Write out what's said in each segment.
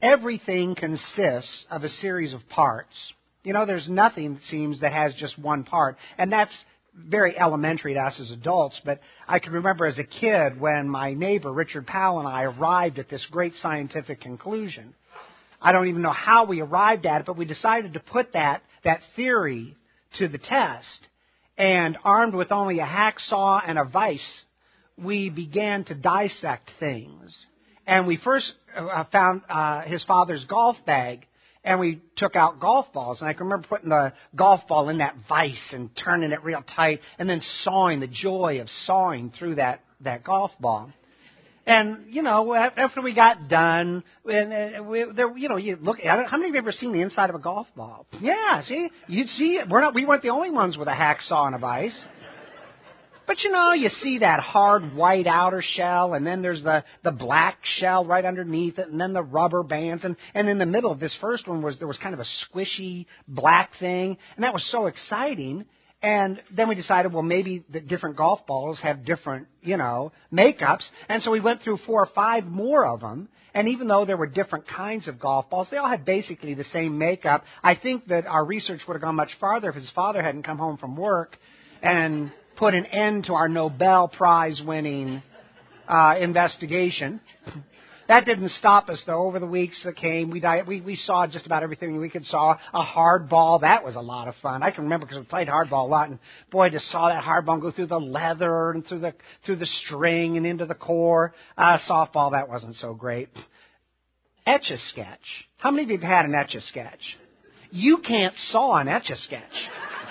everything consists of a series of parts. There's nothing, it seems, that has just one part. And that's very elementary to us as adults. But I can remember as a kid when my neighbor, Richard Powell, and I arrived at this great scientific conclusion. I don't even know how we arrived at it, but we decided to put that theory to the test. And armed with only a hacksaw and a vise, we began to dissect things. And we first found his father's golf bag, and we took out golf balls. And I can remember putting the golf ball in that vise and turning it real tight, and then sawing, the joy of sawing through that golf ball. And, after we got done, you look at it. How many of you have ever seen the inside of a golf ball? Yeah, see? You'd see it. We weren't the only ones with a hacksaw and a vise. But, you see that hard white outer shell, and then there's the black shell right underneath it, and then the rubber bands. And in the middle of this first one there was kind of a squishy black thing, and that was so exciting. And then we decided, well, maybe the different golf balls have different, makeups. And so we went through 4 or 5 more of them. And even though there were different kinds of golf balls, they all had basically the same makeup. I think that our research would have gone much farther if his father hadn't come home from work and put an end to our Nobel Prize winning investigation. That didn't stop us, though. Over the weeks that came, we saw just about everything we could saw. A hard ball, that was a lot of fun. I can remember because we played hardball a lot, and boy, I just saw that hard ball go through the leather and through the string and into the core. Softball, that wasn't so great. Etch-a-sketch. How many of you have had an etch-a-sketch? You can't saw an etch-a-sketch.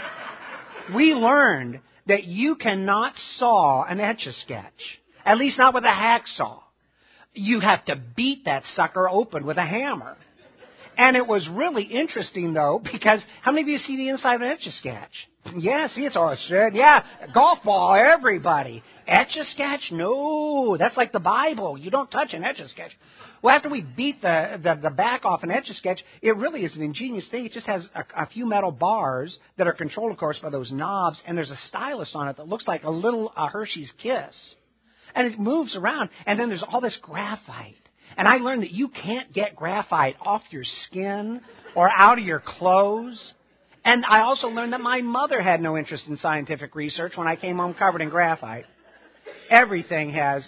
We learned that you cannot saw an etch-a-sketch, at least not with a hacksaw. You have to beat that sucker open with a hammer. And it was really interesting, though, because how many of you see the inside of an Etch-a-Sketch? Yeah, see, it's all said. Yeah, golf ball, everybody. Etch-a-Sketch? No, that's like the Bible. You don't touch an Etch-a-Sketch. Well, after we beat the back off an Etch-a-Sketch, it really is an ingenious thing. It just has a few metal bars that are controlled, of course, by those knobs, and there's a stylus on it that looks like a little Hershey's Kiss. And it moves around, and then there's all this graphite. And I learned that you can't get graphite off your skin or out of your clothes. And I also learned that my mother had no interest in scientific research when I came home covered in graphite. Everything has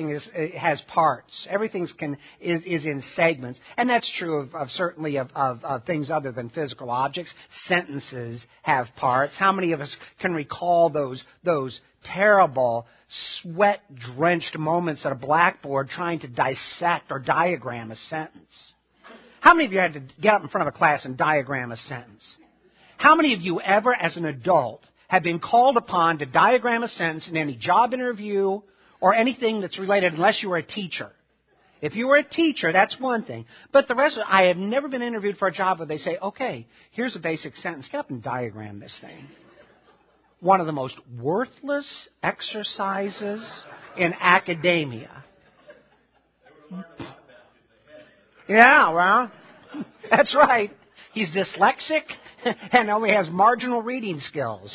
parts. Everything is in segments, and that's true of certainly of things other than physical objects. Sentences have parts. How many of us can recall those terrible, sweat-drenched moments at a blackboard trying to dissect or diagram a sentence? How many of you had to get up in front of a class and diagram a sentence? How many of you ever, as an adult, have been called upon to diagram a sentence in any job interview or anything that's related, unless you were a teacher? If you were a teacher, that's one thing. But the rest of it, I have never been interviewed for a job where they say, okay, here's a basic sentence. Get up and diagram this thing. One of the most worthless exercises in academia. Yeah, well, that's right. He's dyslexic and only has marginal reading skills.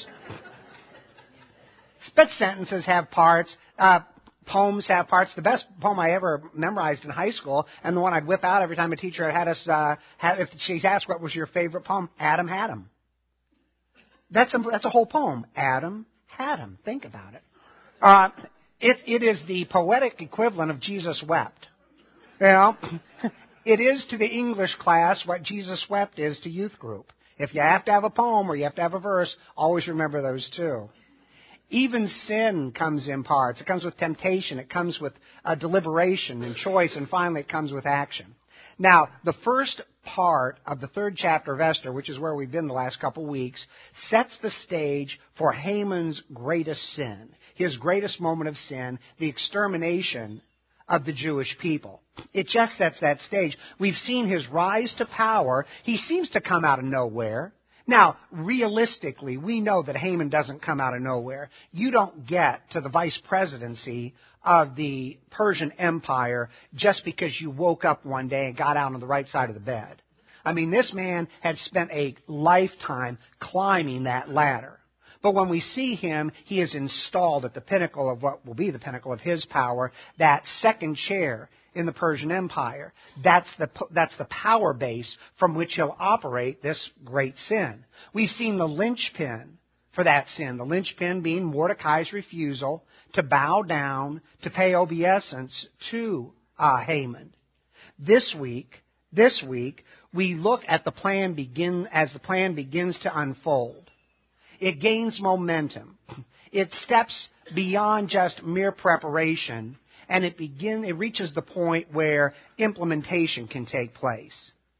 But sentences have parts. Poems have parts. The best poem I ever memorized in high school, and the one I'd whip out every time a teacher had us, if she asked what was your favorite poem, Adam had 'em. That's a whole poem. Adam had 'em. Think about it. It is the poetic equivalent of Jesus wept. You know, it is to the English class what Jesus wept is to youth group. If you have to have a poem or you have to have a verse, always remember those two. Even sin comes in parts. It comes with temptation. It comes with deliberation and choice. And finally, it comes with action. Now, the first part of the 3rd chapter of Esther, which is where we've been the last couple weeks, sets the stage for Haman's greatest sin, his greatest moment of sin, the extermination of the Jewish people. It just sets that stage. We've seen his rise to power. He seems to come out of nowhere. Now, realistically, we know that Haman doesn't come out of nowhere. You don't get to the vice presidency of the Persian Empire just because you woke up one day and got out on the right side of the bed. I mean, this man had spent a lifetime climbing that ladder. But when we see him, he is installed at the pinnacle of what will be the pinnacle of his power, that second chair. in the Persian Empire. That's the power base from which he'll operate this great sin. We've seen the linchpin for that sin, the linchpin being Mordecai's refusal to bow down, to pay obeisance to Haman. This week, we look at the plan as the plan begins to unfold. It gains momentum. It steps beyond just mere preparation, and it reaches the point where implementation can take place.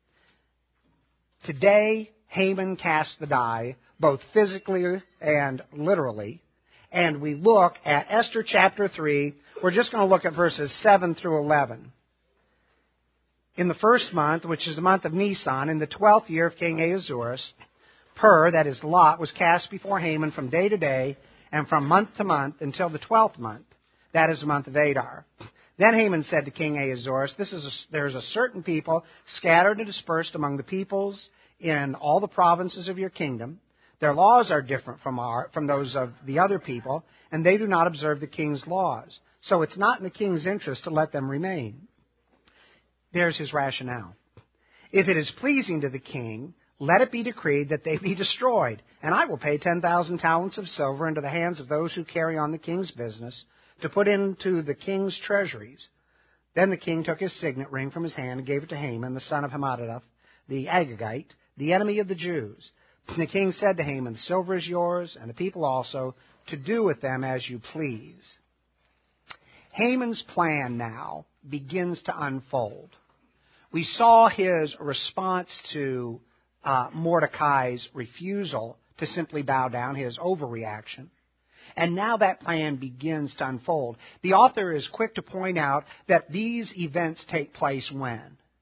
Today, Haman casts the die, both physically and literally, and we look at Esther chapter 3. We're just going to look at verses 7 through 11. In the first month, which is the month of Nisan, in the 12th year of King Ahasuerus, that is Lot, was cast before Haman from day to day and from month to month until the 12th month. That is the month of Adar. Then Haman said to King Ahasuerus, there is a certain people scattered and dispersed among the peoples in all the provinces of your kingdom. Their laws are different from those of the other people, and they do not observe the king's laws. So it's not in the king's interest to let them remain. There's his rationale. If it is pleasing to the king, let it be decreed that they be destroyed, and I will pay 10,000 talents of silver into the hands of those who carry on the king's business to put into the king's treasuries. Then the king took his signet ring from his hand and gave it to Haman, the son of Hammedatha, the Agagite, the enemy of the Jews. And the king said to Haman, the silver is yours, and the people also, to do with them as you please. Haman's plan now begins to unfold. We saw his response to Mordecai's refusal to simply bow down, his overreaction. And now that plan begins to unfold. The author is quick to point out that these events take place when?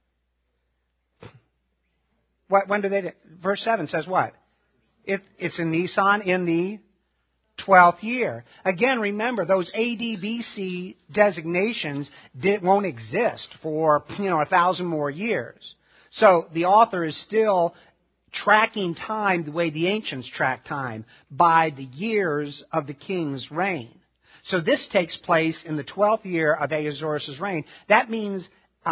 When do they? Verse 7 says what? It's in Nisan in the 12th year. Again, remember, those AD-BC designations won't exist for 1,000 more years. So the author is still tracking time the way the ancients track time, by the years of the king's reign. So this takes place in the 12th year of Ahasuerus' reign. That means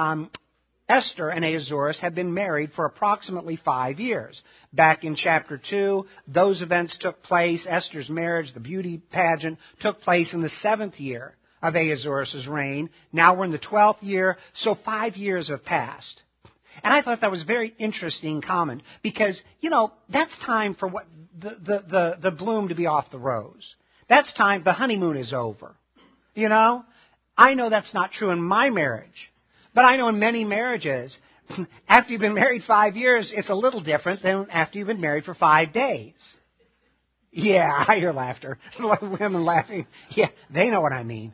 Esther and Ahasuerus had been married for approximately 5 years. Back in chapter 2, those events took place. Esther's marriage, the beauty pageant, took place in the 7th year of Ahasuerus' reign. Now we're in the 12th year, so 5 years have passed. And I thought that was a very interesting comment because, that's time for what the bloom to be off the rose. That's time, the honeymoon is over. I know that's not true in my marriage. But I know in many marriages, after you've been married 5 years, it's a little different than after you've been married for 5 days. Yeah, I hear laughter. Women laughing. Yeah, they know what I mean.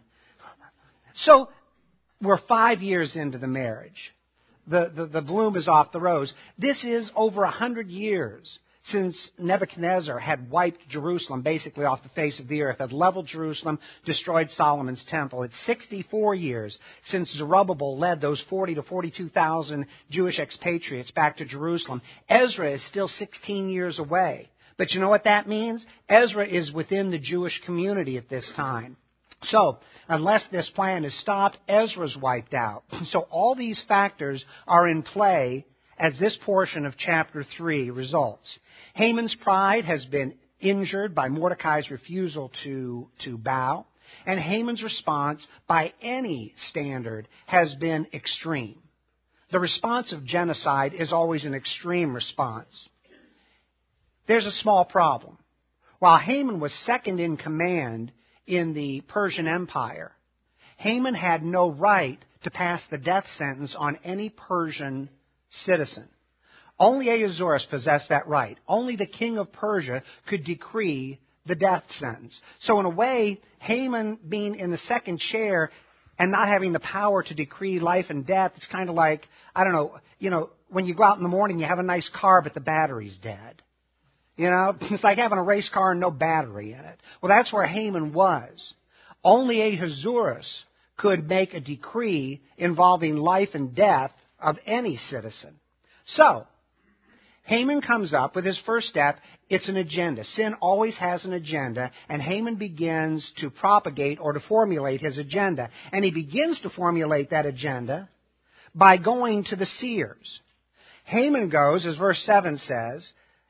So we're 5 years into the marriage. The bloom is off the rose. This is over 100 years since Nebuchadnezzar had wiped Jerusalem basically off the face of the earth, had leveled Jerusalem, destroyed Solomon's temple. It's 64 years since Zerubbabel led those 40 to 42,000 Jewish expatriates back to Jerusalem. Ezra is still 16 years away. But you know what that means? Ezra is within the Jewish community at this time. So, unless this plan is stopped, Ezra's wiped out. So all these factors are in play as this portion of chapter 3 results. Haman's pride has been injured by Mordecai's refusal to bow, and Haman's response, by any standard, has been extreme. The response of genocide is always an extreme response. There's a small problem. While Haman was second in command in the Persian Empire, Haman had no right to pass the death sentence on any Persian citizen. Only Ahasuerus possessed that right. Only the king of Persia could decree the death sentence. So in a way, Haman being in the second chair and not having the power to decree life and death, it's kind of like, when you go out in the morning, you have a nice car, but the battery's dead. It's like having a race car and no battery in it. Well, that's where Haman was. Only Ahasuerus could make a decree involving life and death of any citizen. So, Haman comes up with his first step. It's an agenda. Sin always has an agenda, and Haman begins to propagate or to formulate his agenda. And he begins to formulate that agenda by going to the seers. Haman goes, as verse 7 says,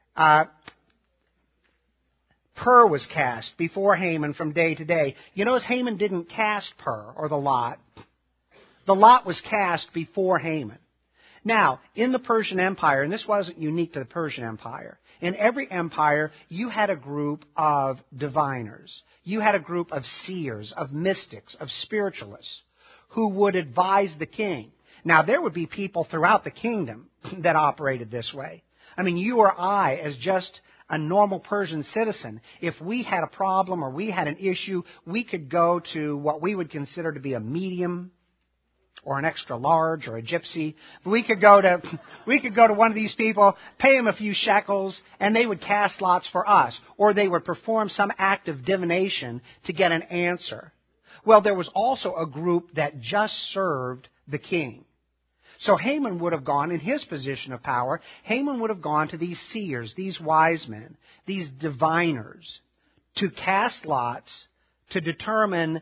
Pur was cast before Haman from day to day. You notice Haman didn't cast Pur, or the lot. The lot was cast before Haman. Now, in the Persian Empire, and this wasn't unique to the Persian Empire, in every empire you had a group of diviners. You had a group of seers, of mystics, of spiritualists who would advise the king. Now, there would be people throughout the kingdom that operated this way. I mean, you or I, as just a normal Persian citizen, if we had a problem or we had an issue, we could go to what we would consider to be a medium or an extra large or a gypsy. We could go to one of these people, pay them a few shekels, and they would cast lots for us. Or they would perform some act of divination to get an answer. Well, there was also a group that just served the king. So Haman would have gone, in his position of power, Haman would have gone to these seers, these wise men, these diviners, to cast lots to determine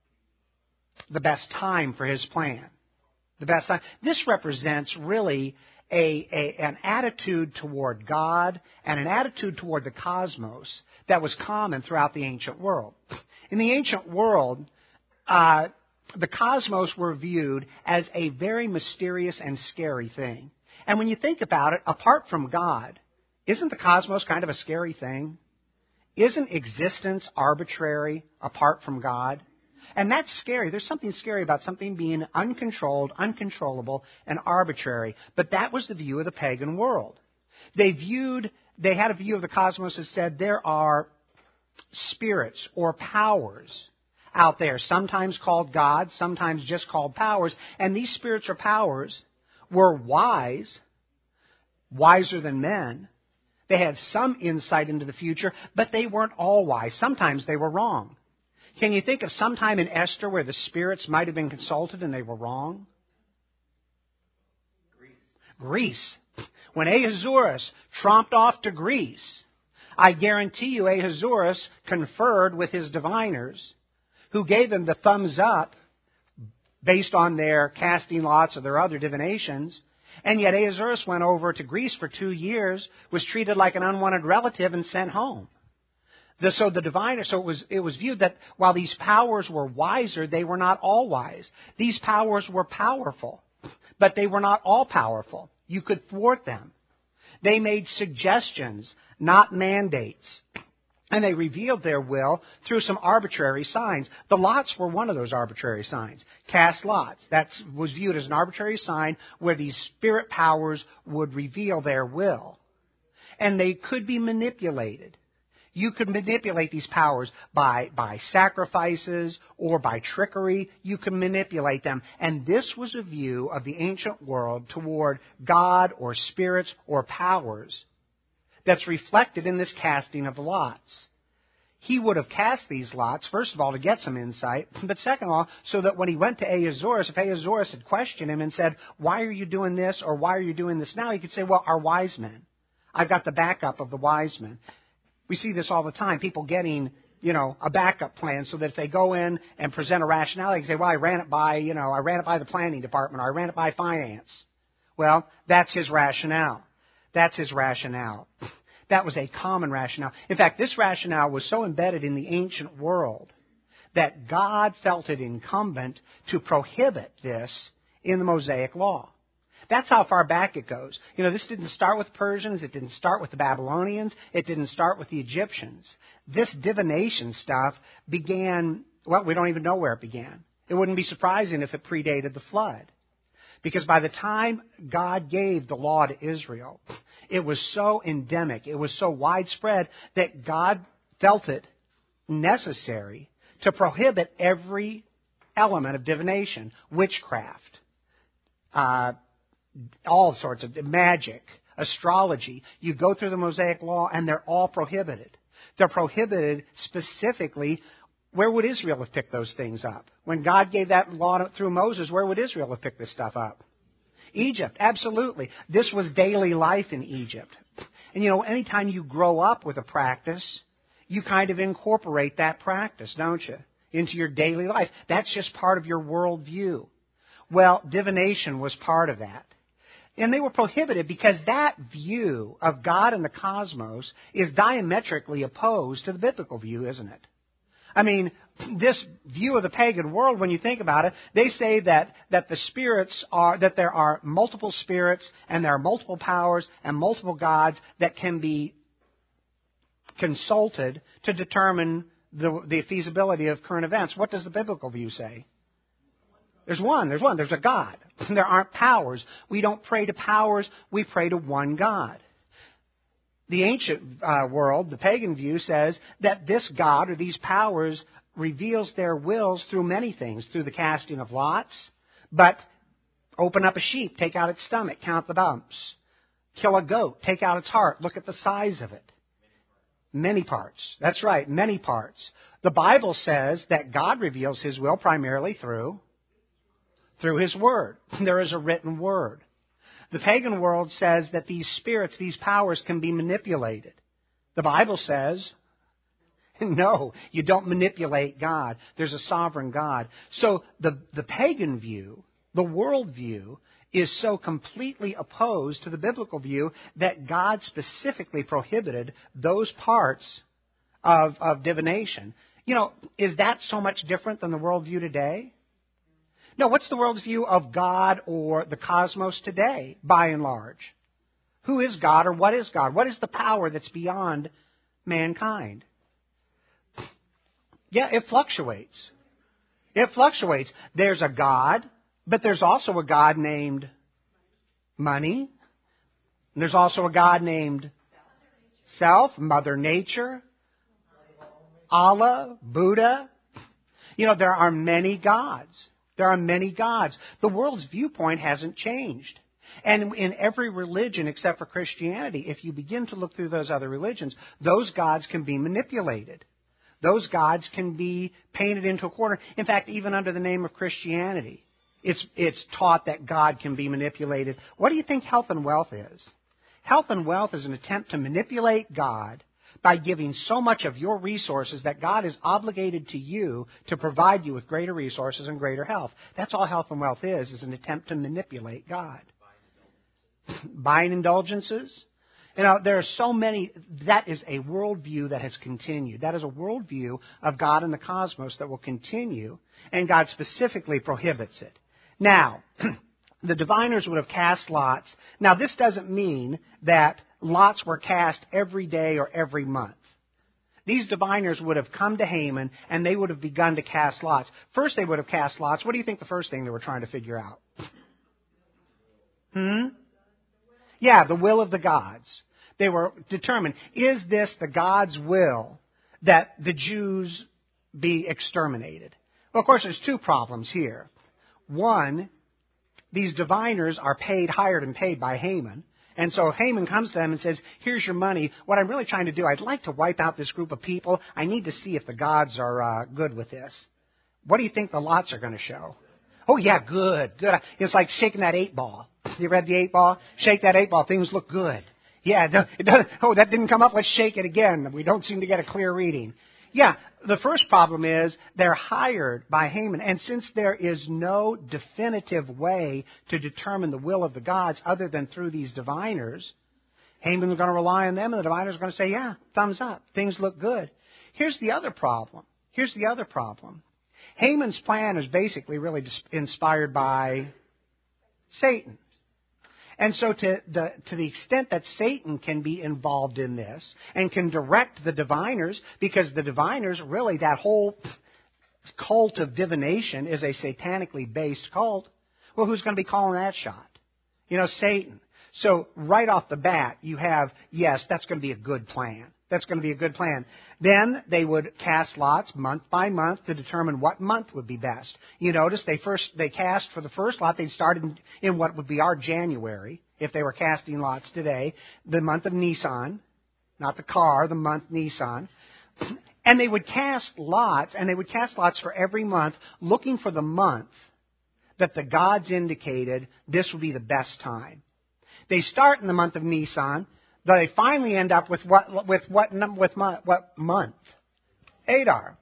the best time for his plan. The best time. This represents really an attitude toward God and an attitude toward the cosmos that was common throughout the ancient world. In the ancient world, the cosmos were viewed as a very mysterious and scary thing. And when you think about it, apart from God, isn't the cosmos kind of a scary thing? Isn't existence arbitrary apart from God? And that's scary. There's something scary about something being uncontrolled, uncontrollable, and arbitrary. But that was the view of the pagan world. They had a view of the cosmos that said there are spirits or powers out there, sometimes called gods, sometimes just called powers. And these spirits or powers were wise, wiser than men. They had some insight into the future, but they weren't all wise. Sometimes they were wrong. Can you think of some time in Esther where the spirits might have been consulted and they were wrong? Greece. When Ahasuerus tromped off to Greece, I guarantee you Ahasuerus conferred with his diviners who gave him the thumbs up based on their casting lots or their other divinations. And yet Ahasuerus went over to Greece for 2 years, was treated like an unwanted relative and sent home. So it was viewed that while these powers were wiser, they were not all wise. These powers were powerful, but they were not all powerful. You could thwart them. They made suggestions, not mandates. And they revealed their will through some arbitrary signs. The lots were one of those arbitrary signs. Cast lots. That was viewed as an arbitrary sign where these spirit powers would reveal their will. And they could be manipulated. You could manipulate these powers by sacrifices or by trickery. You can manipulate them. And this was a view of the ancient world toward God or spirits or powers that's reflected in this casting of lots. He would have cast these lots, first of all, to get some insight, but second of all, so that when he went to Ahasuerus, if Ahasuerus had questioned him and said, why are you doing this or why are you doing this now, he could say, well, our wise men. I've got the backup of the wise men. We see this all the time, people getting, a backup plan so that if they go in and present a rationale, they can say, well, I ran it by the planning department or I ran it by finance. Well, that's his rationale. That's his rationale. That was a common rationale. In fact, this rationale was so embedded in the ancient world that God felt it incumbent to prohibit this in the Mosaic Law. That's how far back it goes. This didn't start with Persians. It didn't start with the Babylonians. It didn't start with the Egyptians. This divination stuff began, well, we don't even know where it began. It wouldn't be surprising if it predated the flood. Because by the time God gave the law to Israel, it was so endemic, it was so widespread that God felt it necessary to prohibit every element of divination, witchcraft, all sorts of magic, astrology. You go through the Mosaic Law and they're all prohibited. They're prohibited specifically. Where would Israel have picked those things up? When God gave that law through Moses, where would Israel have picked this stuff up? Egypt, absolutely. This was daily life in Egypt. And anytime you grow up with a practice, you kind of incorporate that practice, don't you, into your daily life. That's just part of your worldview. Well, divination was part of that. And they were prohibited because that view of God and the cosmos is diametrically opposed to the biblical view, isn't it? I mean, this view of the pagan world, when you think about it, they say that the spirits are, that there are multiple spirits and there are multiple powers and multiple gods that can be consulted to determine the feasibility of current events. What does the biblical view say? There's one. There's a God. There aren't powers. We don't pray to powers. We pray to one God. The ancient world, the pagan view, says that this God or these powers reveals their wills through many things, through the casting of lots. But open up a sheep, take out its stomach, count the bumps. Kill a goat, take out its heart, look at the size of it. Many parts. That's right, many parts. The Bible says that God reveals His will primarily through His Word. There is a written Word. The pagan world says that these spirits, these powers can be manipulated. The Bible says, no, you don't manipulate God. There's a sovereign God. So the pagan view, the world view, is so completely opposed to the biblical view that God specifically prohibited those parts of divination. Is that so much different than the worldview today? No, what's the world's view of God or the cosmos today, by and large? Who is God or what is God? What is the power that's beyond mankind? Yeah, it fluctuates. It fluctuates. There's a God, but there's also a God named money. There's also a God named self, Mother Nature, Allah, Buddha. There are many gods. There are many gods. The world's viewpoint hasn't changed. And in every religion except for Christianity, if you begin to look through those other religions, those gods can be manipulated. Those gods can be painted into a corner. In fact, even under the name of Christianity, it's taught that God can be manipulated. What do you think health and wealth is? Health and wealth is an attempt to manipulate God by giving so much of your resources that God is obligated to you to provide you with greater resources and greater health. That's all health and wealth is an attempt to manipulate God. Buying indulgences. There are so many. That is a worldview that has continued. That is a worldview of God and the cosmos that will continue, and God specifically prohibits it. Now, the diviners would have cast lots. Now, this doesn't mean that lots were cast every day or every month. These diviners would have come to Haman and they would have begun to cast lots. First, they would have cast lots. What do you think the first thing they were trying to figure out? Yeah, the will of the gods. They were determined, is this the God's will that the Jews be exterminated? Well, of course, there's two problems here. One, these diviners are hired and paid by Haman. And so Haman comes to them and says, here's your money. What I'm really trying to do, I'd like to wipe out this group of people. I need to see if the gods are good with this. What do you think the lots are going to show? Oh, yeah, good. It's like shaking that 8-ball. You read the 8-ball? Shake that 8-ball. Things look good. Yeah, it doesn't. Oh, that didn't come up. Let's shake it again. We don't seem to get a clear reading. Yeah, the first problem is they're hired by Haman. And since there is no definitive way to determine the will of the gods other than through these diviners, Haman's going to rely on them and the diviners are going to say, yeah, thumbs up. Things look good. Here's the other problem. Haman's plan is basically really inspired by Satan. And so to the extent that Satan can be involved in this and can direct the diviners, because the diviners, really, that whole cult of divination is a satanically based cult, well, who's going to be calling that shot? Satan. So right off the bat, you have, yes, that's going to be a good plan. Then they would cast lots month by month to determine what month would be best. You notice they cast for the first lot. They'd start in what would be our January, if they were casting lots today, the month of Nisan, not the car, the month Nisan. And they would cast lots for every month, looking for the month that the gods indicated this would be the best time. They start in the month of Nisan. They finally end up with what month? Adar.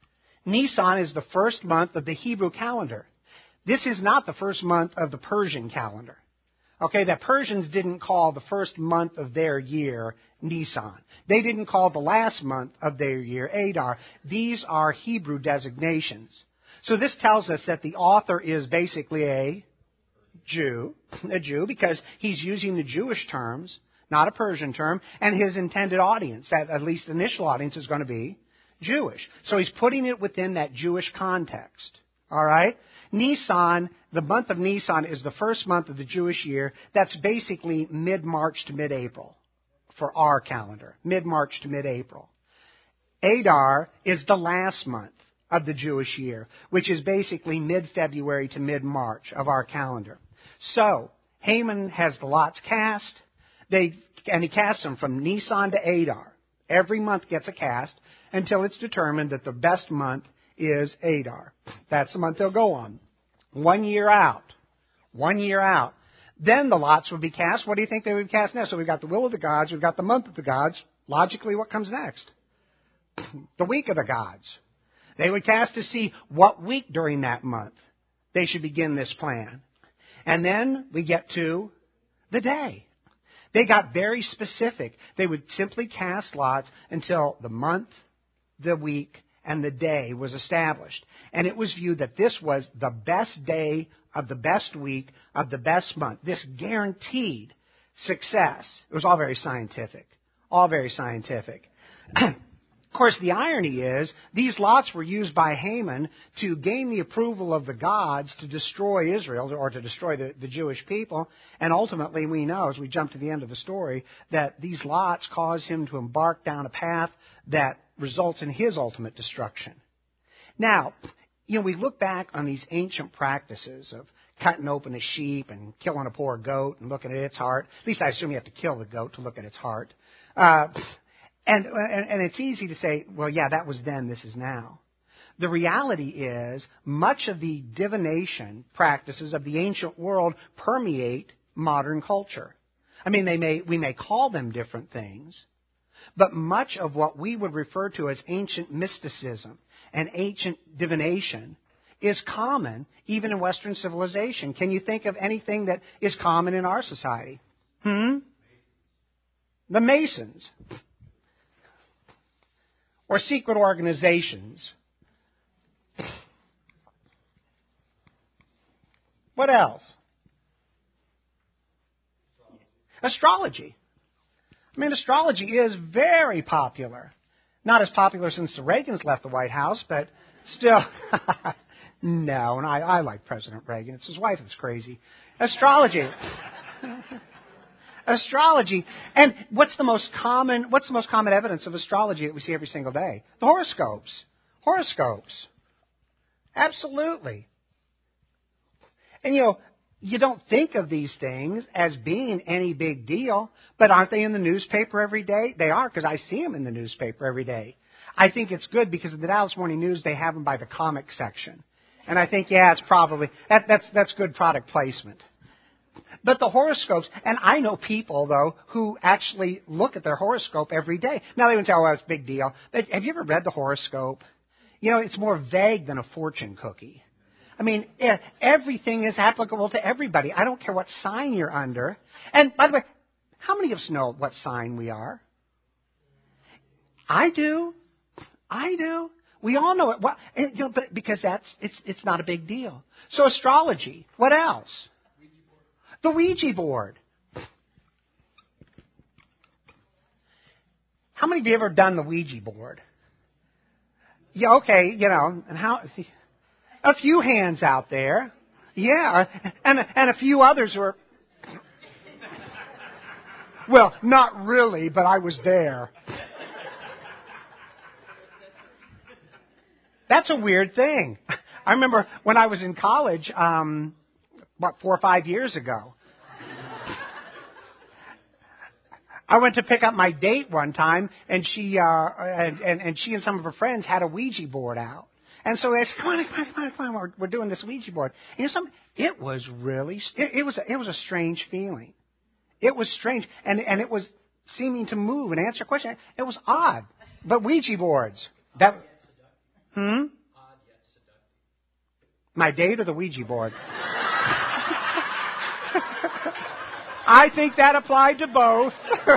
Nisan is the first month of the Hebrew calendar. This is not the first month of the Persian calendar. Okay, the Persians didn't call the first month of their year Nisan. They didn't call the last month of their year Adar. These are Hebrew designations. So this tells us that the author is basically a Jew, because he's using the Jewish terms, not a Persian term, and his intended audience, that at least initial audience, is going to be Jewish. So he's putting it within that Jewish context. All right? Nisan, the month of Nisan is the first month of the Jewish year. That's basically mid-March to mid-April for our calendar. Mid-March to mid-April. Adar is the last month of the Jewish year, which is basically mid-February to mid-March of our calendar. So, Haman has the lots cast, and he casts them from Nisan to Adar. Every month gets a cast until it's determined that the best month is Adar. That's the month they'll go on. 1 year out. 1 year out. Then the lots would be cast. What do you think they would cast next? So we've got the will of the gods, we've got the month of the gods. Logically, what comes next? The week of the gods. They would cast to see what week during that month they should begin this plan. And then we get to the day. They got very specific. They would simply cast lots until the month, the week, and the day was established. And it was viewed that this was the best day of the best week of the best month. This guaranteed success. It was all very scientific. All very scientific. Of course, the irony is, these lots were used by Haman to gain the approval of the gods to destroy Israel, or to destroy the Jewish people. And ultimately, we know, as we jump to the end of the story, that these lots cause him to embark down a path that results in his ultimate destruction. Now, we look back on these ancient practices of cutting open a sheep and killing a poor goat and looking at its heart. At least I assume you have to kill the goat to look at its heart. And it's easy to say, well, yeah, that was then, this is now. The reality is, much of the divination practices of the ancient world permeate modern culture. I mean, we may call them different things, but much of what we would refer to as ancient mysticism and ancient divination is common even in Western civilization. Can you think of anything that is common in our society? The Masons. Or secret organizations. What else? Astrology. I mean, astrology is very popular. Not as popular since the Reagans left the White House, but still. No, and I like President Reagan. It's his wife that's crazy. Astrology. Astrology. And what's the most common evidence of astrology that we see every single day? The horoscopes. Horoscopes. Absolutely. And you don't think of these things as being any big deal, but aren't they in the newspaper every day? They are, because I see them in the newspaper every day. I think it's good because in the Dallas Morning News they have them by the comic section. And I think, yeah, it's probably, that's good product placement. But the horoscopes, and I know people, though, who actually look at their horoscope every day. Now, they would say, oh, well, it's a big deal. But have you ever read the horoscope? It's more vague than a fortune cookie. I mean, everything is applicable to everybody. I don't care what sign you're under. And, by the way, how many of us know what sign we are? I do. We all know it. Well, but because it's not a big deal. So astrology. What else? The Ouija board. How many of you have ever done the Ouija board? Yeah, okay, and how? A few hands out there. Yeah, and a few others who are. Well, not really, but I was there. That's a weird thing. I remember when I was in college, 4 or 5 years ago. I went to pick up my date one time, and she and some of her friends had a Ouija board out. And so they said, come on, we're doing this Ouija board. And you know something? It was really, it was a strange feeling. It was strange. And it was seeming to move and answer questions. It was odd. But Ouija boards. My date or the Ouija board? I think that applied to both.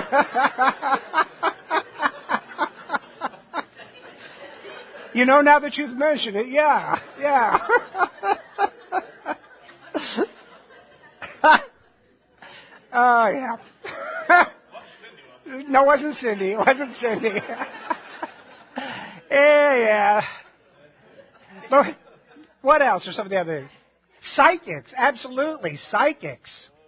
You know, now that you've mentioned it, yeah. Oh, yeah. No, it wasn't Cindy. Yeah. But what else are some of the other things? Psychics, absolutely, psychics.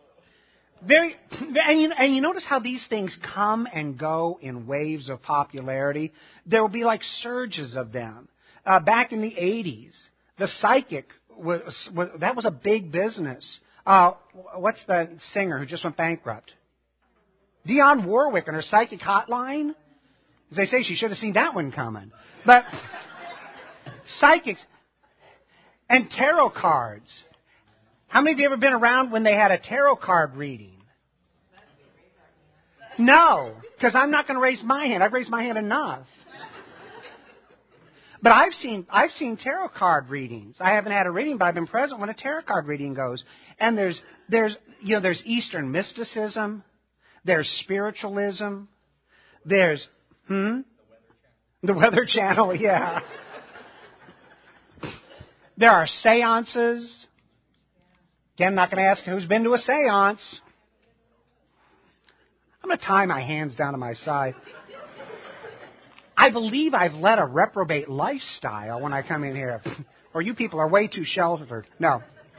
And you notice how these things come and go in waves of popularity? There will be like surges of them. Back in the 80s, the psychic that was a big business. What's the singer who just went bankrupt? Dionne Warwick and her psychic hotline. As they say, she should have seen that one coming. But psychics and tarot cards. How many of you ever been around when they had a tarot card reading? No, because I'm not going to raise my hand. I've raised my hand enough. But I've seen tarot card readings. I haven't had a reading, but I've been present when a tarot card reading goes. And there's Eastern mysticism, there's spiritualism, there's the Weather Channel, yeah. There are seances. Again, I'm not going to ask who's been to a seance. I'm going to tie my hands down to my side. I believe I've led a reprobate lifestyle when I come in here. Or you people are way too sheltered. No.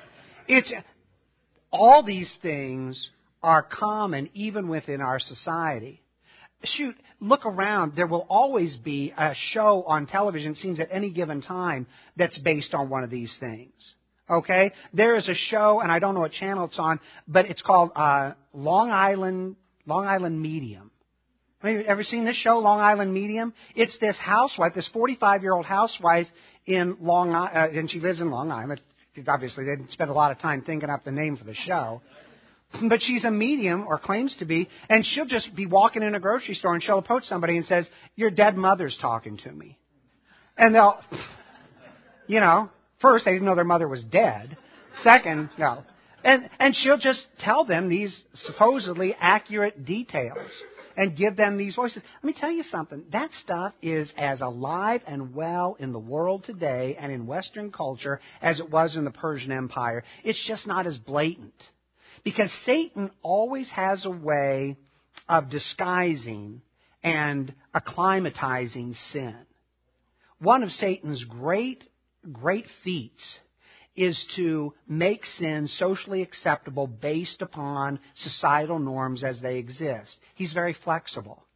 All these things are common even within our society. Shoot, look around. There will always be a show on television, it seems, at any given time that's based on one of these things. Okay? There is a show, and I don't know what channel it's on, but it's called Long Island Medium. Have you ever seen this show, Long Island Medium? It's this housewife, this 45-year-old housewife in Long Island, and she lives in Long Island. Obviously, they didn't spend a lot of time thinking up the name for the show. But she's a medium, or claims to be, and she'll just be walking in a grocery store and she'll approach somebody and says, "Your dead mother's talking to me." And they'll, first, they didn't know their mother was dead. Second, no. And she'll just tell them these supposedly accurate details and give them these voices. Let me tell you something. That stuff is as alive and well in the world today and in Western culture as it was in the Persian Empire. It's just not as blatant. Because Satan always has a way of disguising and acclimatizing sin. One of Satan's great feats is to make sin socially acceptable based upon societal norms as they exist. He's very flexible.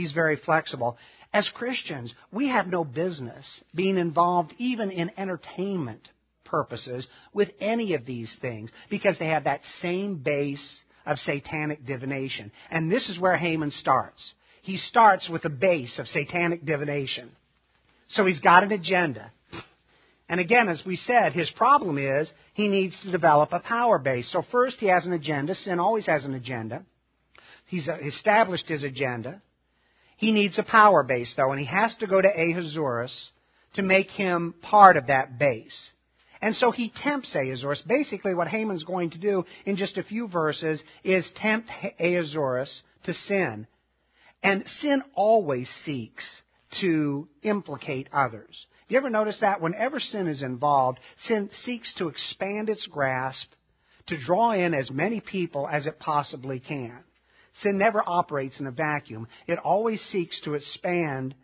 As Christians, we have no business being involved even in entertainment purposes with any of these things because they have that same base of satanic divination. And this is where Haman starts. He starts with a base of satanic divination. So he's got an agenda. And again, as we said, his problem is he needs to develop a power base. So first he has an agenda. Sin always has an agenda. He's established his agenda. He needs a power base, though, and he has to go to Ahasuerus to make him part of that base. And so he tempts Ahasuerus. Basically, what Haman's going to do in just a few verses is tempt Ahasuerus to sin. And sin always seeks to implicate others. You ever notice that? Whenever sin is involved, sin seeks to expand its grasp, to draw in as many people as it possibly can. Sin never operates in a vacuum. It always seeks to expand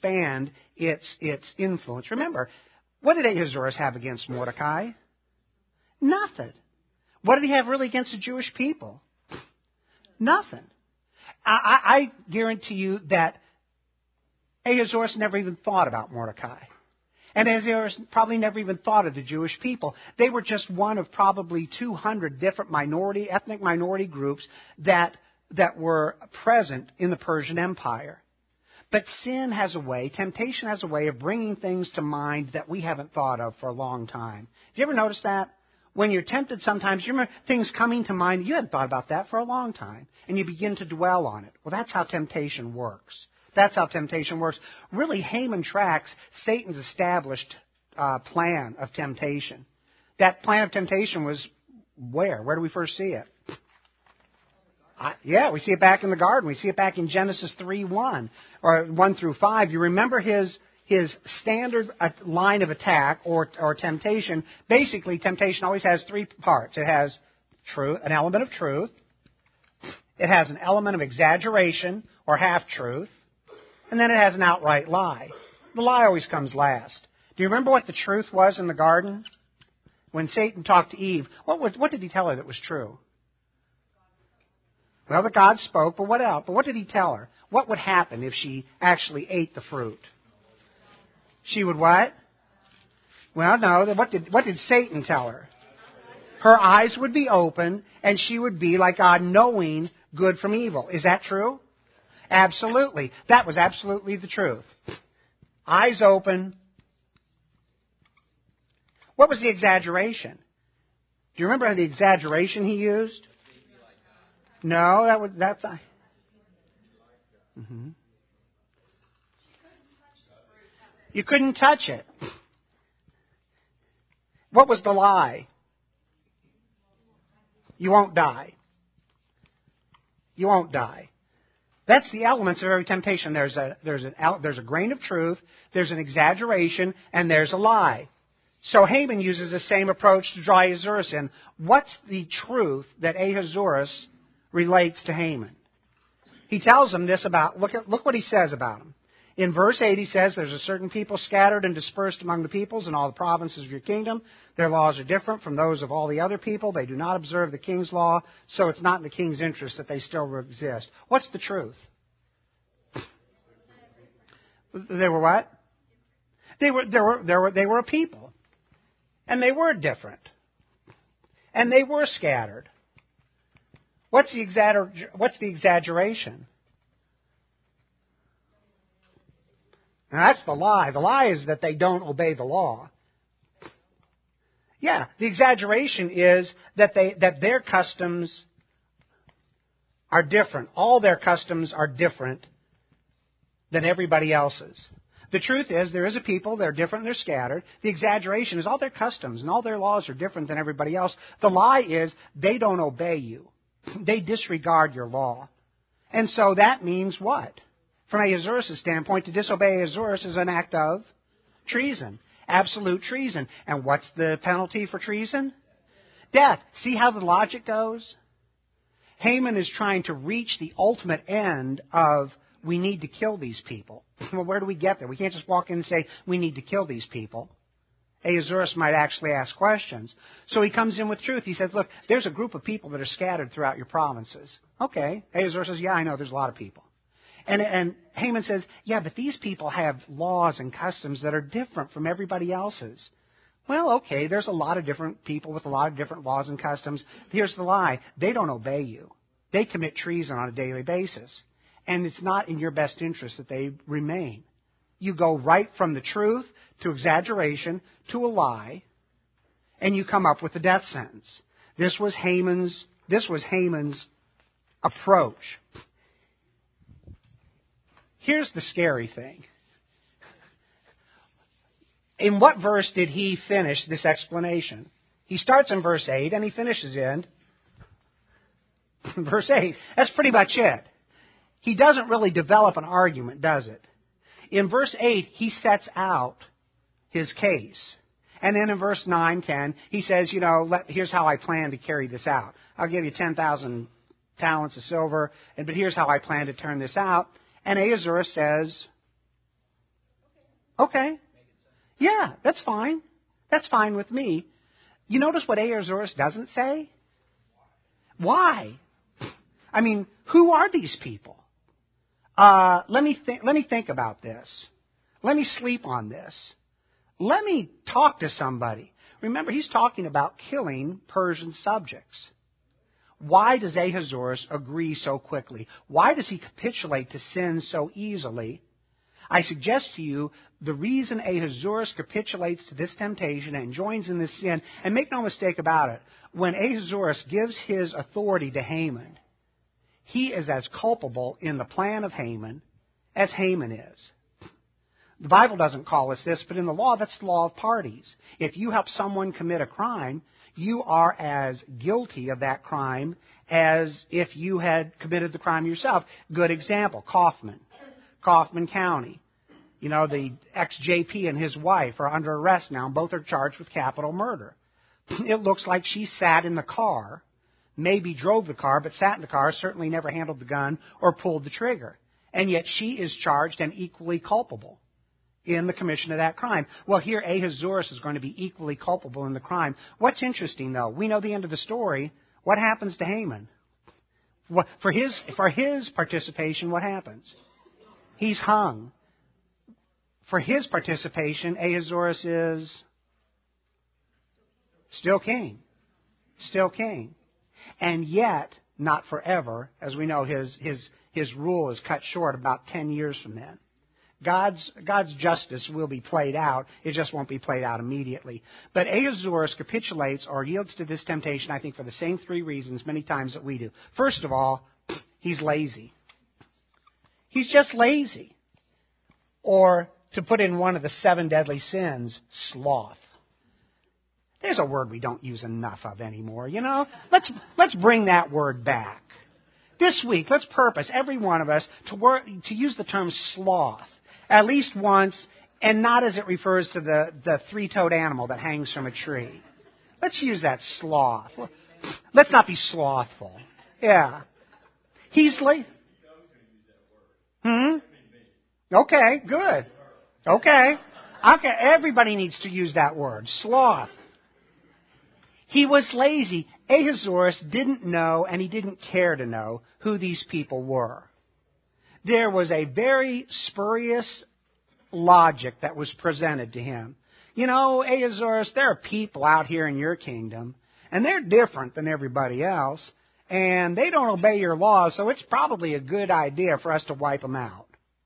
its influence. Remember, what did Ahasuerus have against Mordecai? Nothing. What did he have really against the Jewish people? Nothing. I guarantee you that Ahasuerus never even thought about Mordecai. And Ahasuerus probably never even thought of the Jewish people. They were just one of probably 200 different ethnic minority groups that were present in the Persian Empire. But sin has a way, temptation has a way of bringing things to mind that we haven't thought of for a long time. Have you ever noticed that? When you're tempted sometimes, you remember things coming to mind, you hadn't thought about that for a long time, and you begin to dwell on it. Well, that's how temptation works. That's how temptation works. Really, Haman tracks Satan's established plan of temptation. That plan of temptation was where? Where do we first see it? We see it back in the garden. We see it back in Genesis 3:1 or 1 through 5. You remember his standard line of attack or temptation. Basically, temptation always has three parts. It has truth, an element of truth. It has an element of exaggeration or half-truth. And then it has an outright lie. The lie always comes last. Do you remember what the truth was in the garden? When Satan talked to Eve, what did he tell her that was true? Well, that God spoke, but what else? But what did he tell her? What would happen if she actually ate the fruit? She would what? Well, no. What did Satan tell her? Her eyes would be open, and she would be like God, knowing good from evil. Is that true? Absolutely. That was absolutely the truth. Eyes open. What was the exaggeration? Do you remember the exaggeration he used? No, that's. Mm-hmm. You couldn't touch it. What was the lie? You won't die. You won't die. That's the elements of every temptation. There's a grain of truth, there's an exaggeration, and there's a lie. So Haman uses the same approach to draw Ahasuerus in. What's the truth that Ahasuerus relates to Haman? He tells him this about, look what he says about him. In verse 8 he says, there's a certain people scattered and dispersed among the peoples in all the provinces of your kingdom. Their laws are different from those of all the other people. They do not observe the king's law, so it's not in the king's interest that they still exist. What's the truth? They were what? They were a people. And they were different. And they were scattered. What's the exaggeration? Now, that's the lie. The lie is that they don't obey the law. Yeah, the exaggeration is that their customs are different. All their customs are different than everybody else's. The truth is, there is a people, they're different, they're scattered. The exaggeration is all their customs and all their laws are different than everybody else. The lie is, they don't obey you. They disregard your law. And so that means what? From Ahasuerus' standpoint, to disobey Ahasuerus is an act of treason. Absolute treason. And what's the penalty for treason? Death. See how the logic goes? Haman is trying to reach the ultimate end of, we need to kill these people. Well, where do we get there? We can't just walk in and say, we need to kill these people. Ahasuerus might actually ask questions. So he comes in with truth. He says, look, there's a group of people that are scattered throughout your provinces. Okay. Ahasuerus says, yeah, I know, there's a lot of people. And Haman says, yeah, but these people have laws and customs that are different from everybody else's. Well, okay, there's a lot of different people with a lot of different laws and customs. Here's the lie. They don't obey you. They commit treason on a daily basis. And it's not in your best interest that they remain. You go right from the truth to exaggeration to a lie, and you come up with a death sentence. This was Haman's approach. Here's the scary thing. In what verse did he finish this explanation? He starts in verse 8 and he finishes in verse 8. That's pretty much it. He doesn't really develop an argument, does it? In verse 8, he sets out his case. And then in verse 9, 10, he says, here's how I plan to carry this out. I'll give you 10,000 talents of silver, but here's how I plan to turn this out. And Ahasuerus says, okay, yeah, that's fine. That's fine with me. You notice what Ahasuerus doesn't say? Why? I mean, who are these people? Let me think about this. Let me sleep on this. Let me talk to somebody. Remember, he's talking about killing Persian subjects. Why does Ahasuerus agree so quickly? Why does he capitulate to sin so easily I suggest to you the reason Ahasuerus capitulates to this temptation and joins in this sin, and make no mistake about it, when Ahasuerus gives his authority to Haman, he is as culpable in the plan of Haman as Haman is. The Bible doesn't call us this, but in the law, that's the law of parties. If you help someone commit a crime, you are as guilty of that crime as if you had committed the crime yourself. Good example, Kaufman County. You know, the ex-JP and his wife are under arrest now, and both are charged with capital murder. It looks like she sat in the car, maybe drove the car, but sat in the car, certainly never handled the gun or pulled the trigger. And yet she is charged and equally culpable in the commission of that crime. Well, here Ahasuerus is going to be equally culpable in the crime. What's interesting, though, we know the end of the story. What happens to Haman? For his participation, what happens? He's hung. For his participation, Ahasuerus is still king. Still king. And yet, not forever. As we know, his rule is cut short about 10 years from then. God's justice will be played out. It just won't be played out immediately. But Ahasuerus capitulates or yields to this temptation, I think, for the same three reasons many times that we do. First of all, he's lazy. He's just lazy. Or, to put in one of the 7 deadly sins, sloth. There's a word we don't use enough of anymore, you know? Let's bring that word back. This week, let's purpose, every one of us, to use the term sloth at least once, and not as it refers to the three-toed animal that hangs from a tree. Let's use that sloth. Let's not be slothful. Yeah. He's like... Okay, good. Okay. Everybody needs to use that word, sloth. He was lazy. Ahasuerus didn't know, and he didn't care to know, who these people were. There was a very spurious logic that was presented to him. You know, Ahasuerus, there are people out here in your kingdom, and they're different than everybody else, and they don't obey your laws, so it's probably a good idea for us to wipe them out.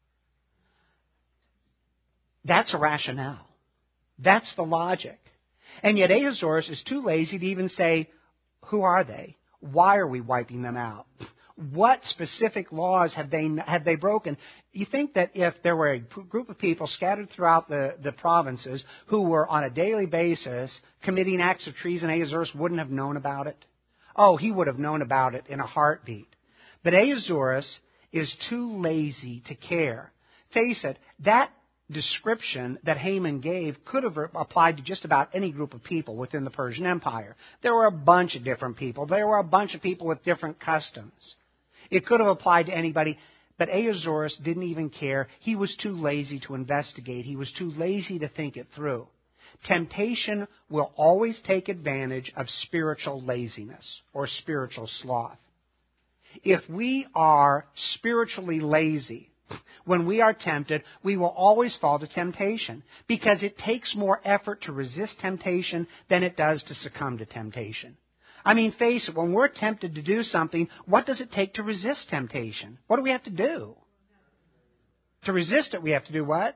That's a rationale. That's the logic. And yet Ahasuerus is too lazy to even say, who are they? Why are we wiping them out? What specific laws have they broken? You think that if there were a group of people scattered throughout the provinces who were on a daily basis committing acts of treason, Ahasuerus wouldn't have known about it? Oh, he would have known about it in a heartbeat. But Ahasuerus is too lazy to care. Face it, that description that Haman gave could have applied to just about any group of people within the Persian Empire. There were a bunch of different people. There were a bunch of people with different customs. It could have applied to anybody, but Ahasuerus didn't even care. He was too lazy to investigate. He was too lazy to think it through. Temptation will always take advantage of spiritual laziness or spiritual sloth. If we are spiritually lazy, when we are tempted, we will always fall to temptation because it takes more effort to resist temptation than it does to succumb to temptation. I mean, face it, when we're tempted to do something, what does it take to resist temptation? What do we have to do? To resist it, we have to do what?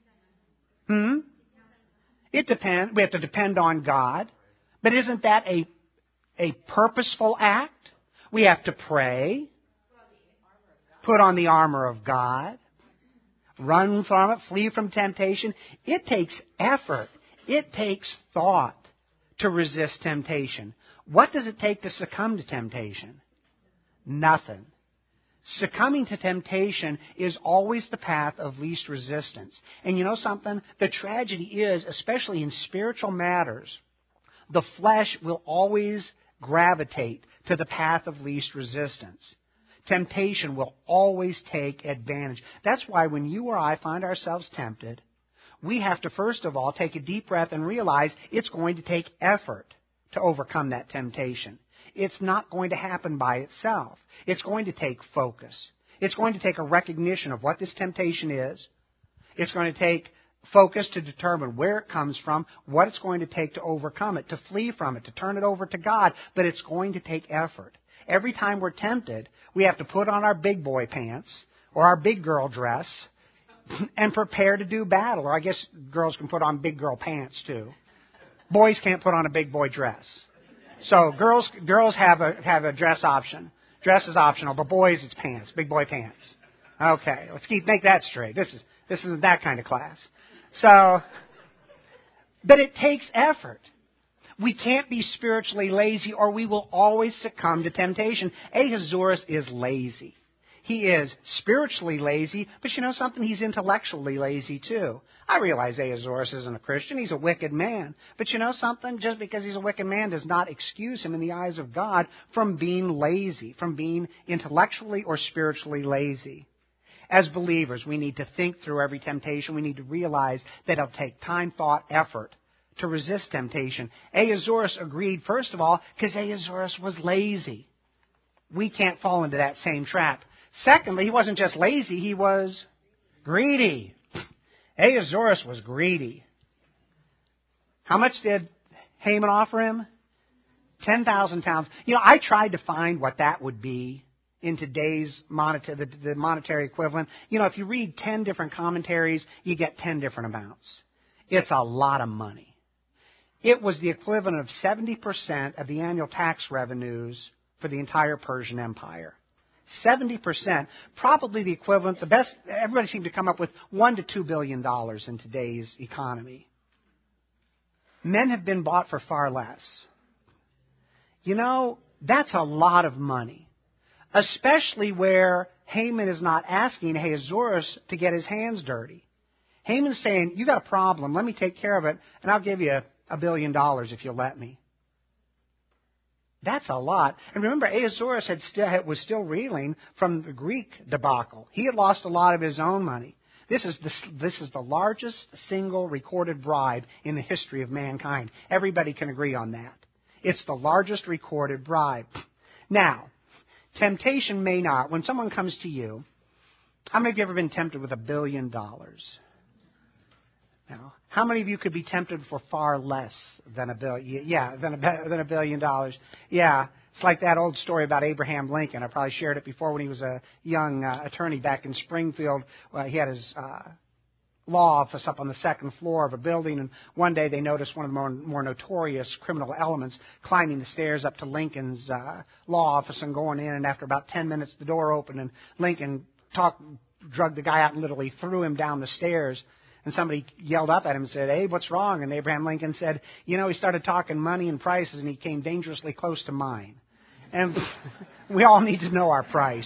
It depends. We have to depend on God. But isn't that a purposeful act? We have to pray, put on the armor of God, run from it, flee from temptation. It takes effort. It takes thought to resist temptation. What does it take to succumb to temptation? Nothing. Succumbing to temptation is always the path of least resistance. And you know something? The tragedy is, especially in spiritual matters, the flesh will always gravitate to the path of least resistance. Temptation will always take advantage. That's why when you or I find ourselves tempted, we have to first of all take a deep breath and realize it's going to take effort to overcome that temptation. It's not going to happen by itself. It's going to take focus. It's going to take a recognition of what this temptation is. It's going to take focus to determine where it comes from, what it's going to take to overcome it, to flee from it, to turn it over to God. But it's going to take effort. Every time we're tempted, we have to put on our big boy pants or our big girl dress, and prepare to do battle. Or I guess girls can put on big girl pants too. Boys can't put on a big boy dress. So girls have a dress option. Dress is optional, but boys it's pants, big boy pants. Okay, let's make that straight. This isn't that kind of class. So, but it takes effort. We can't be spiritually lazy or we will always succumb to temptation. Ahasuerus is lazy. He is spiritually lazy, but you know something? He's intellectually lazy too. I realize Ahasuerus isn't a Christian. He's a wicked man. But you know something? Just because he's a wicked man does not excuse him in the eyes of God from being lazy, from being intellectually or spiritually lazy. As believers, we need to think through every temptation. We need to realize that it'll take time, thought, effort to resist temptation. Ahasuerus agreed, first of all, because Ahasuerus was lazy. We can't fall into that same trap. Secondly, he wasn't just lazy, he was greedy. Ahasuerus was greedy. How much did Haman offer him? 10,000 talents. You know, I tried to find what that would be in today's the monetary equivalent. You know, if you read 10 different commentaries, you get 10 different amounts. It's a lot of money. It was the equivalent of 70% of the annual tax revenues for the entire Persian Empire. 70%, probably the equivalent, the best, everybody seemed to come up with $1 to $2 billion in today's economy. Men have been bought for far less. You know, that's a lot of money, especially where Haman is not asking Ahasuerus to get his hands dirty. Haman's saying, you got a problem, let me take care of it, and I'll give you $1 billion if you'll let me. That's a lot. And remember, Ahasuerus was still reeling from the Greek debacle. He had lost a lot of his own money. This is the largest single recorded bribe in the history of mankind. Everybody can agree on that. It's the largest recorded bribe. Now, temptation may not. When someone comes to you, how many of you have ever been tempted with $1 billion? Now, how many of you could be tempted for far less than $1 billion? Yeah, than $1 billion. Yeah, it's like that old story about Abraham Lincoln. I probably shared it before when he was a young attorney back in Springfield. He had his law office up on the second floor of a building, and one day they noticed one of the more notorious criminal elements climbing the stairs up to Lincoln's law office and going in. And after about 10 minutes, the door opened, and Lincoln drugged the guy out and literally threw him down the stairs. And somebody yelled up at him and said, "Abe, what's wrong?" And Abraham Lincoln said, "You know, he started talking money and prices, and he came dangerously close to mine." And we all need to know our price.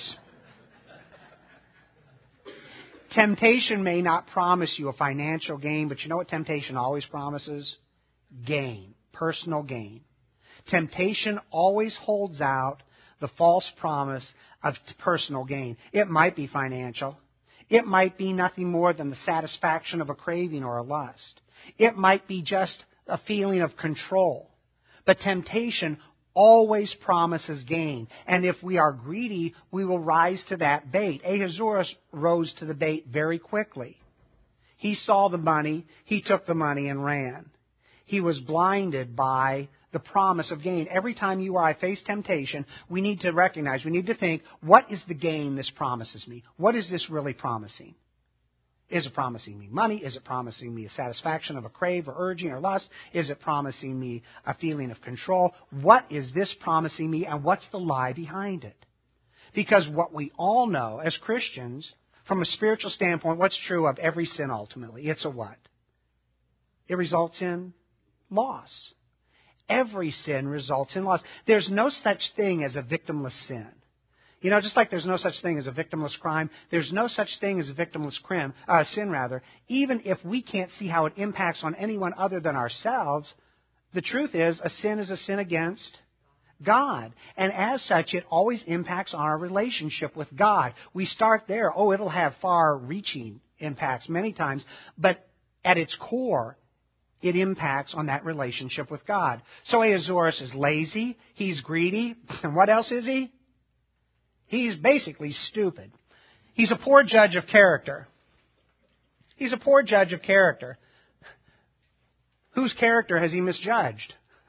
Temptation may not promise you a financial gain, but you know what temptation always promises? Gain, personal gain. Temptation always holds out the false promise of personal gain. It might be financial. It might be nothing more than the satisfaction of a craving or a lust. It might be just a feeling of control. But temptation always promises gain. And if we are greedy, we will rise to that bait. Ahasuerus rose to the bait very quickly. He saw the money, he took the money and ran. He was blinded by the promise of gain. Every time you or I face temptation, we need to recognize, we need to think, what is the gain this promises me? What is this really promising? Is it promising me money? Is it promising me a satisfaction of a crave or urging or lust? Is it promising me a feeling of control? What is this promising me, and what's the lie behind it? Because what we all know as Christians, from a spiritual standpoint, what's true of every sin ultimately? It's a what? It results in loss. Every sin results in loss. There's no such thing as a victimless sin. You know, just like there's no such thing as a victimless crime, there's no such thing as a victimless sin. Even if we can't see how it impacts on anyone other than ourselves, the truth is a sin against God. And as such, it always impacts on our relationship with God. We start there. Oh, it'll have far-reaching impacts many times, but at its core, it impacts on that relationship with God. So Ahasuerus is lazy, he's greedy, and what else is he? He's basically stupid. He's a poor judge of character. He's a poor judge of character. Whose character has he misjudged?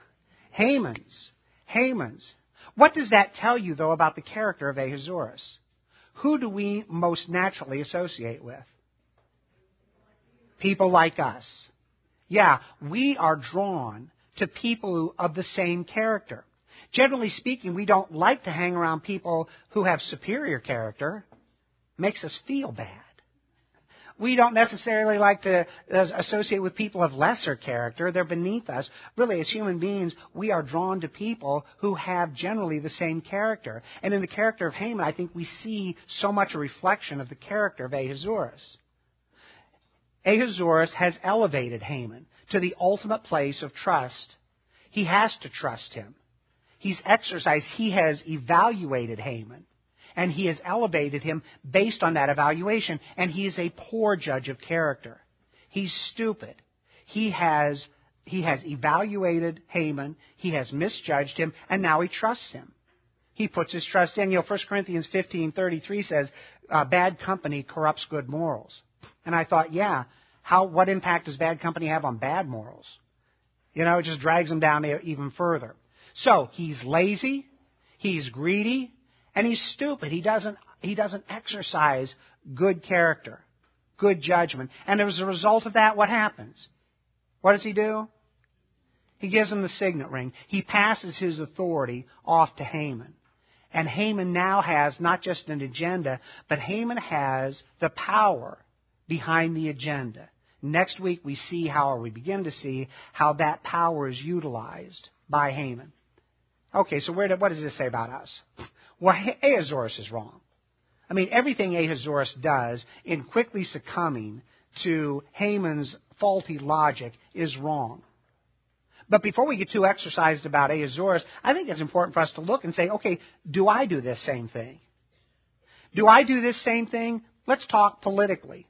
Haman's. What does that tell you, though, about the character of Ahasuerus? Who do we most naturally associate with? People like us. Yeah, we are drawn to people of the same character. Generally speaking, we don't like to hang around people who have superior character. It makes us feel bad. We don't necessarily like to associate with people of lesser character. They're beneath us. Really, as human beings, we are drawn to people who have generally the same character. And in the character of Haman, I think we see so much a reflection of the character of Ahasuerus. Ahasuerus has elevated Haman to the ultimate place of trust. He has to trust him. He has evaluated Haman. And he has elevated him based on that evaluation. And he is a poor judge of character. He's stupid. He has evaluated Haman. He has misjudged him. And now he trusts him. He puts his trust in. 1 Corinthians 15:33 says, bad company corrupts good morals. And I thought, what impact does bad company have on bad morals? It just drags them down even further. So he's lazy. He's greedy. And he's stupid. He doesn't exercise good character, good judgment. And as a result of that, what happens? What does he do? He gives him the signet ring. He passes his authority off to Haman. And Haman now has not just an agenda, but Haman has the power behind the agenda. Next week we begin to see how that power is utilized by Haman. Okay, so what does this say about us? Well, Ahasuerus is wrong. I mean, everything Ahasuerus does in quickly succumbing to Haman's faulty logic is wrong. But before we get too exercised about Ahasuerus, I think it's important for us to look and say, okay, do I do this same thing? Do I do this same thing? Let's talk politically.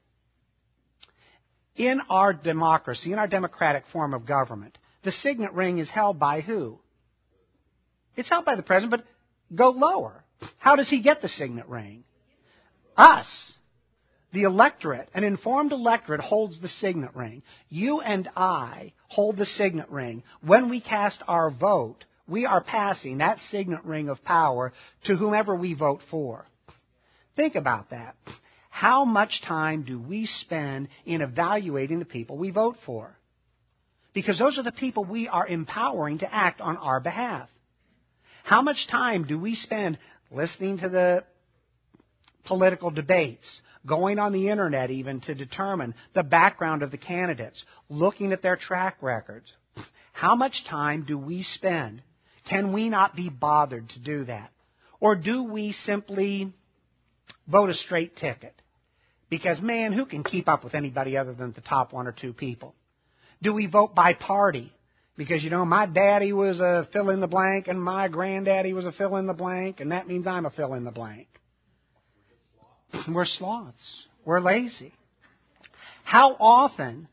In our democracy, in our democratic form of government, the signet ring is held by who? It's held by the president, but go lower. How does he get the signet ring? Us. The electorate, an informed electorate, holds the signet ring. You and I hold the signet ring. When we cast our vote, we are passing that signet ring of power to whomever we vote for. Think about that. How much time do we spend in evaluating the people we vote for? Because those are the people we are empowering to act on our behalf. How much time do we spend listening to the political debates, going on the internet even to determine the background of the candidates, looking at their track records? How much time do we spend? Can we not be bothered to do that? Or do we simply vote a straight ticket? Because, man, who can keep up with anybody other than the top one or two people? Do we vote by party? Because, my daddy was a fill-in-the-blank and my granddaddy was a fill-in-the-blank, and that means I'm a fill-in-the-blank. We're sloths. We're lazy. How often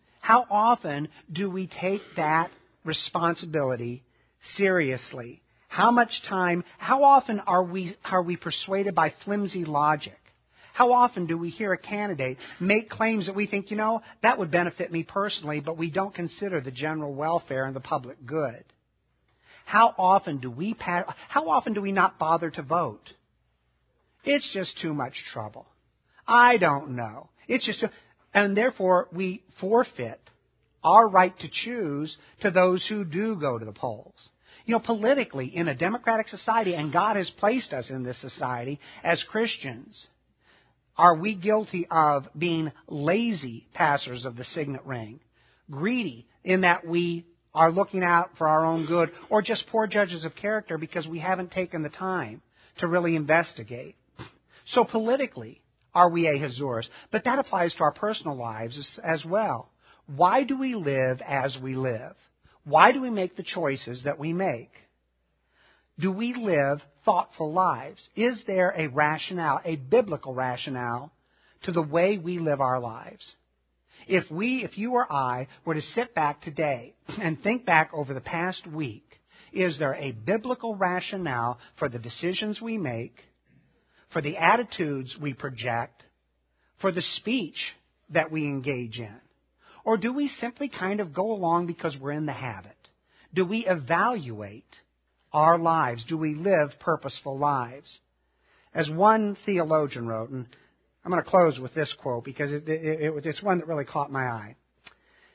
do we take that responsibility seriously? How often are we persuaded by flimsy logic? How often do we hear a candidate make claims that we think, that would benefit me personally, but we don't consider the general welfare and the public good? How often do we not bother to vote? It's just too much trouble. I don't know. And therefore we forfeit our right to choose to those who do go to the polls. Politically, in a democratic society, and God has placed us in this society as Christians, are we guilty of being lazy passers of the signet ring, greedy in that we are looking out for our own good, or just poor judges of character because we haven't taken the time to really investigate? So politically, are we Ahasuerus? But that applies to our personal lives as well. Why do we live as we live? Why do we make the choices that we make? Do we live thoughtful lives? Is there a rationale, a biblical rationale, to the way we live our lives? If you or I were to sit back today and think back over the past week, is there a biblical rationale for the decisions we make, for the attitudes we project, for the speech that we engage in? Or do we simply kind of go along because we're in the habit? Do we evaluate our lives? Do we live purposeful lives? As one theologian wrote, and I'm going to close with this quote because it's one that really caught my eye.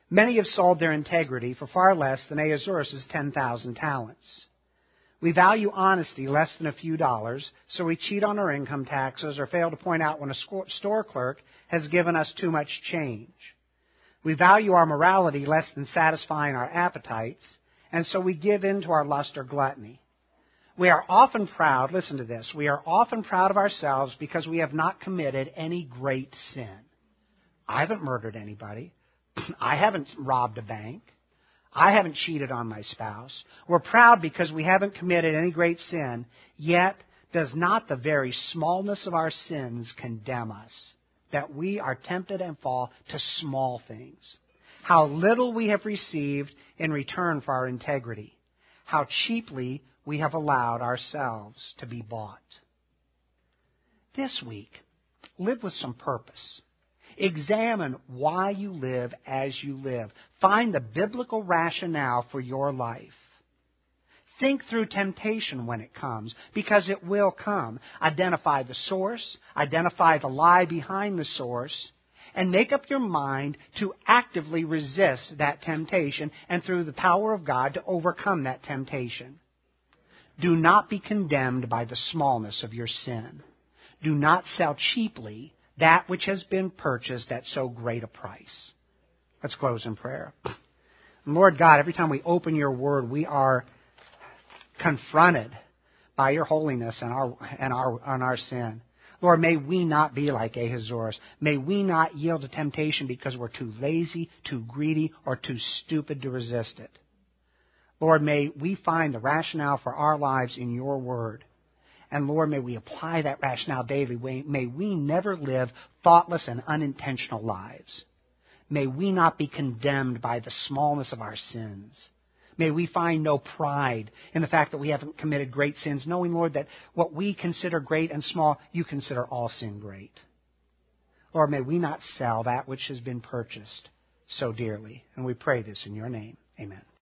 Many have sold their integrity for far less than Ahasuerus' 10,000 talents. We value honesty less than a few dollars, so we cheat on our income taxes or fail to point out when a store clerk has given us too much change. We value our morality less than satisfying our appetites, and so we give in to our lust or gluttony. We are often proud, listen to this, we are often proud of ourselves because we have not committed any great sin. I haven't murdered anybody. I haven't robbed a bank. I haven't cheated on my spouse. We're proud because we haven't committed any great sin, yet does not the very smallness of our sins condemn us, that we are tempted and fall to small things? How little we have received in return for our integrity. How cheaply we have allowed ourselves to be bought. This week, live with some purpose. Examine why you live as you live. Find the biblical rationale for your life. Think through temptation when it comes, because it will come. Identify the source, identify the lie behind the source, and make up your mind to actively resist that temptation and through the power of God to overcome that temptation. Do not be condemned by the smallness of your sin. Do not sell cheaply that which has been purchased at so great a price. Let's close in prayer. Lord God, every time we open your word, we are confronted by your holiness and our sin. Lord, may we not be like Ahasuerus. May we not yield to temptation because we're too lazy, too greedy, or too stupid to resist it. Lord, may we find the rationale for our lives in your word. And Lord, may we apply that rationale daily. May we never live thoughtless and unintentional lives. May we not be condemned by the smallness of our sins. May we find no pride in the fact that we haven't committed great sins, knowing, Lord, that what we consider great and small, you consider all sin great. Lord, may we not sell that which has been purchased so dearly. And we pray this in your name. Amen.